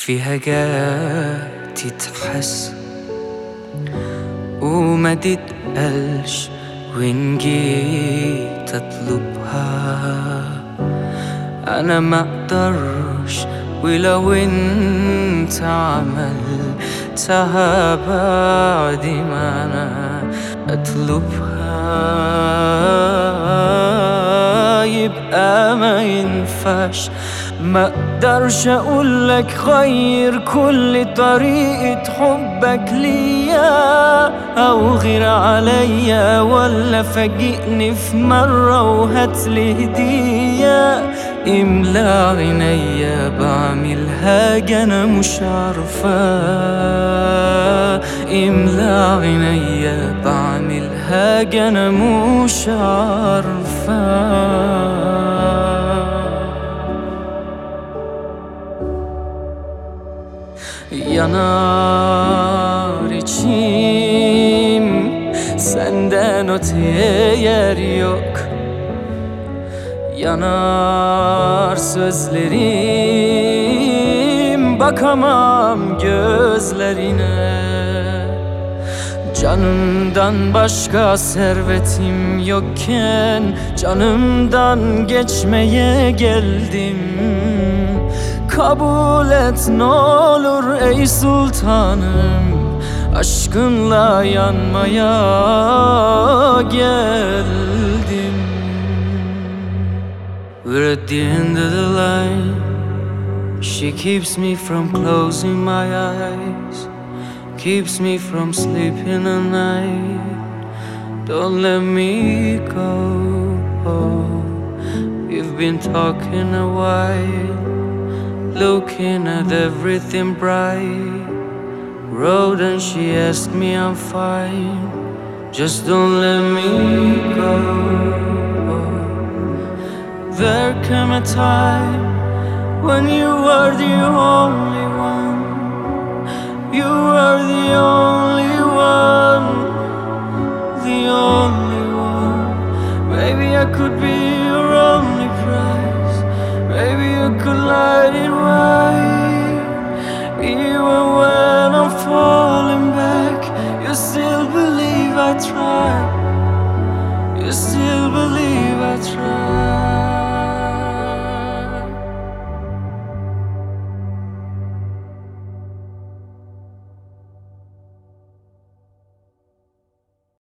في حاجات تتحس وما تتقالش، وإن جيت أطلبها أنا ما أقدرش، ولو أنت عملتها بعد ما أنا أطلبها يبقى ما ينفعش. ما اقدرش اقولك غير كل طريقة حبك ليا او غير عليا، ولا فاجئني في مرة وهاتلي هدية. املا عينيا بعمل حاجة انا مش عارفة، املا عينيا بعمل حاجة انا مش عارفة. Yanar içim, senden öteye yer yok. Yanar sözlerim, bakamam gözlerine. Canımdan başka servetim yokken canımdan geçmeye geldim. Kabul et ne olur ey sultanım, aşkınla yanmaya geldim. We're at the end of the line. She keeps me from closing my eyes, keeps me from sleeping at night. Don't let me go. We've been talking a while, looking at everything bright. Road and she asked me I'm fine, just don't let me go. There came a time when you were the only one, you were the only one, the only one. Maybe I could be your only prize, maybe you could light it right.